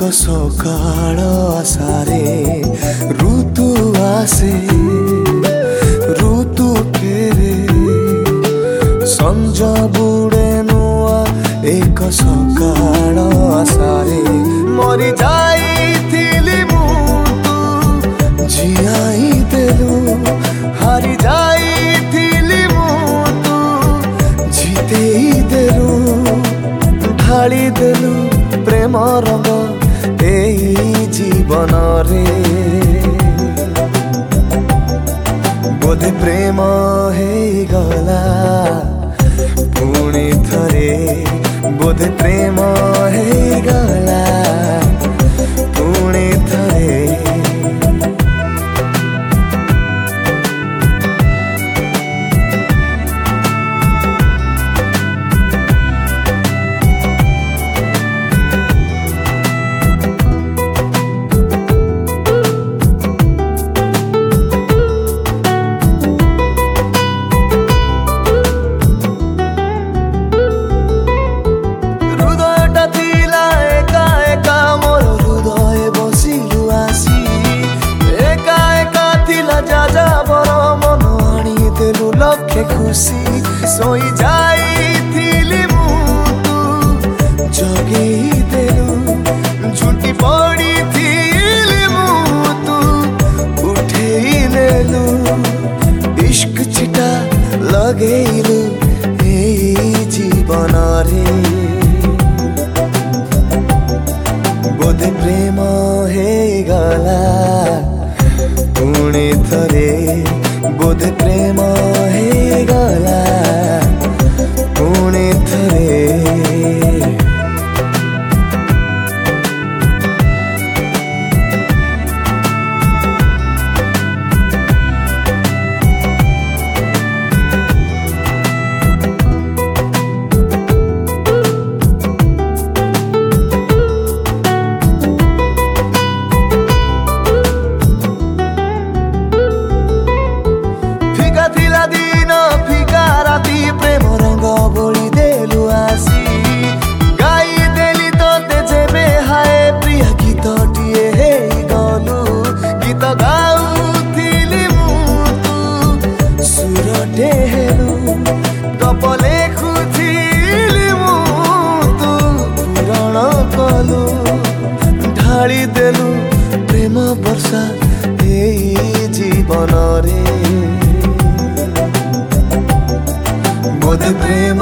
सकाळ आसारे ऋतु आसे ऋतु फेरे संज बुड़े नुआ एक सकाळ आसारे मरी जाइथिली मु तू जियाई देलु हारी जाइथिली मु तू जीतेई देलु ढाली देलु प्रेम रंग एई जीवन रे बोधे प्रेम हे गला पुणी थरे बोधे प्रेम हे गला पुणी थरे खुशी सोई जाइथिली मु तू जगेई देलु झुटी पड़ी थिली मु तू उठेई नेलु इश्क चिटा लगेइलु एई जीवन रे बोधे प्रेम हे गला पुणी थरे बोधे प्रेम हे गला पुणी थरे कपले खुजिली मु तू पूरण कलु ढाली देलु प्रेम वर्षा एई जीवन रे बोधे प्रेम